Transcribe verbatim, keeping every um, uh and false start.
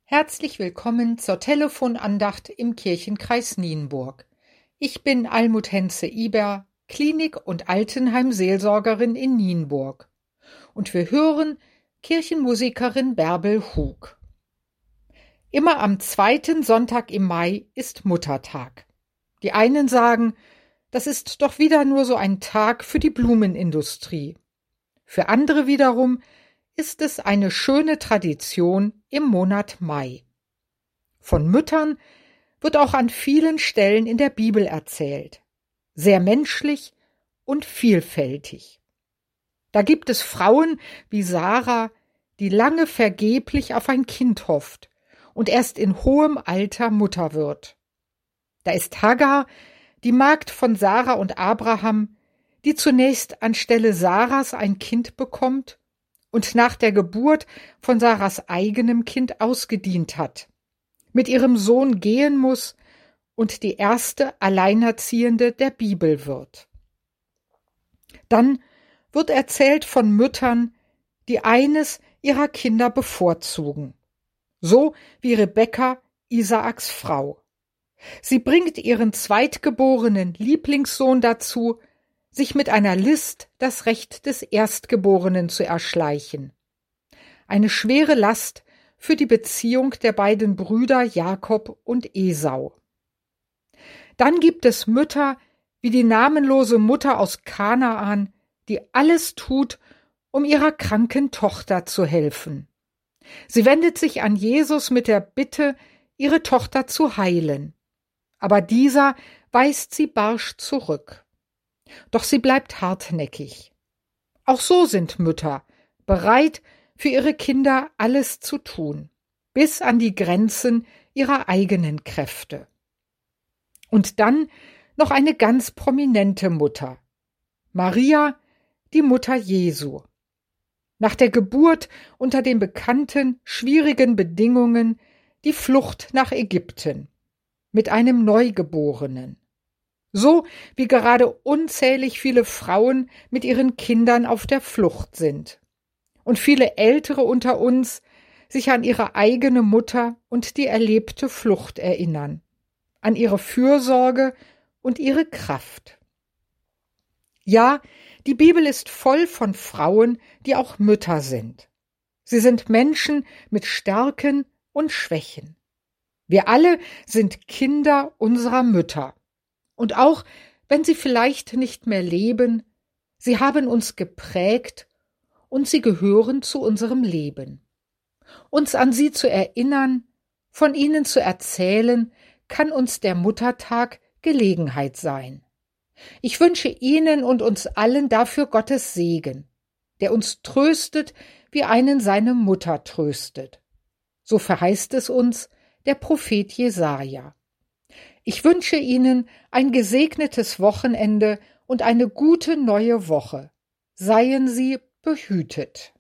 Herzlich willkommen zur Telefonandacht im Kirchenkreis Nienburg. Ich bin Almut Henze-Iber, Klinik- und Altenheim-Seelsorgerin in Nienburg. Und wir hören Kirchenmusikerin Bärbel Hug. Immer am zweiten Sonntag im Mai ist Muttertag. Die einen sagen, das ist doch wieder nur so ein Tag für die Blumenindustrie. Für andere wiederum ist es eine schöne Tradition im Monat Mai. Von Müttern wird auch an vielen Stellen in der Bibel erzählt. Sehr menschlich und vielfältig. Da gibt es Frauen wie Sarah, die lange vergeblich auf ein Kind hofft und erst in hohem Alter Mutter wird. Da ist Hagar, die Magd von Sarah und Abraham, die zunächst anstelle Sarahs ein Kind bekommt und nach der Geburt von Sarahs eigenem Kind ausgedient hat, mit ihrem Sohn gehen muss und die erste Alleinerziehende der Bibel wird. Dann wird erzählt von Müttern, die eines ihrer Kinder bevorzugen, so wie Rebekka, Isaaks Frau. Sie bringt ihren zweitgeborenen Lieblingssohn dazu, sich mit einer List das Recht des Erstgeborenen zu erschleichen. Eine schwere Last für die Beziehung der beiden Brüder Jakob und Esau. Dann gibt es Mütter wie die namenlose Mutter aus Kanaan, die alles tut, um ihrer kranken Tochter zu helfen. Sie wendet sich an Jesus mit der Bitte, ihre Tochter zu heilen. Aber dieser weist sie barsch zurück. Doch sie bleibt hartnäckig. Auch so sind Mütter bereit, für ihre Kinder alles zu tun, bis an die Grenzen ihrer eigenen Kräfte. Und dann noch eine ganz prominente Mutter, Maria, die Mutter Jesu. Nach der Geburt unter den bekannten, schwierigen Bedingungen die Flucht nach Ägypten mit einem Neugeborenen. So wie gerade unzählig viele Frauen mit ihren Kindern auf der Flucht sind. Und viele Ältere unter uns sich an ihre eigene Mutter und die erlebte Flucht erinnern, an ihre Fürsorge und ihre Kraft. Ja, die Bibel ist voll von Frauen, die auch Mütter sind. Sie sind Menschen mit Stärken und Schwächen. Wir alle sind Kinder unserer Mütter. Und auch wenn sie vielleicht nicht mehr leben, sie haben uns geprägt und sie gehören zu unserem Leben. Uns an sie zu erinnern, von ihnen zu erzählen, kann uns der Muttertag Gelegenheit sein. Ich wünsche Ihnen und uns allen dafür Gottes Segen, der uns tröstet, wie einen seine Mutter tröstet. So verheißt es uns der Prophet Jesaja. Ich wünsche Ihnen ein gesegnetes Wochenende und eine gute neue Woche. Seien Sie behütet.